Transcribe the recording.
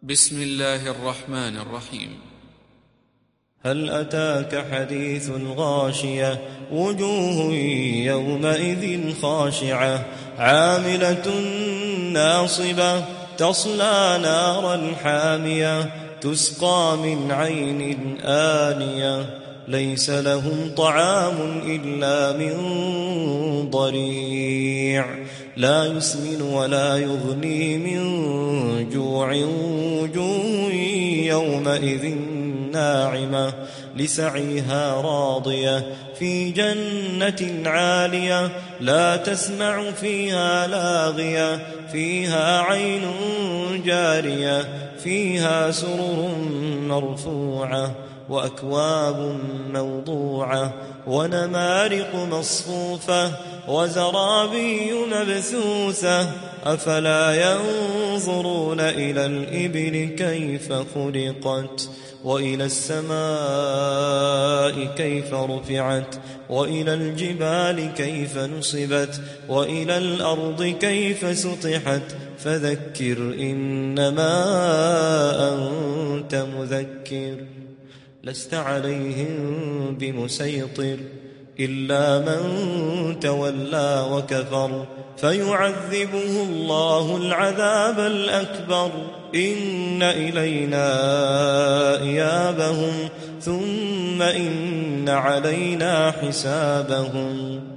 بسم الله الرحمن الرحيم. هل أتاك حديث الغاشية وجوه يومئذ خاشعة عاملة ناصبة تصلى نارا حامية تسقى من عين آنية ليس لهم طعام إلا من ضريع لا يسمن ولا يغني من جوع وجوه يومئذ ناعمة لسعيها راضية في جنة عالية لا تسمع فيها لاغية فيها عين جارية فيها سرر مرفوعة وأكواب موضوعة ونمارق مصفوفة وزرابي مبثوثة أفلا ينظرون إلى الإبل كيف خلقت وإلى السماء كيف رفعت وإلى الجبال كيف نصبت وإلى الأرض كيف سطحت فذكر إنما أنت مذكر لست عليهم بمسيطر إلا من تولى وكفر فيعذبه الله العذاب الأكبر إن إلينا إيابهم ثم إن علينا حسابهم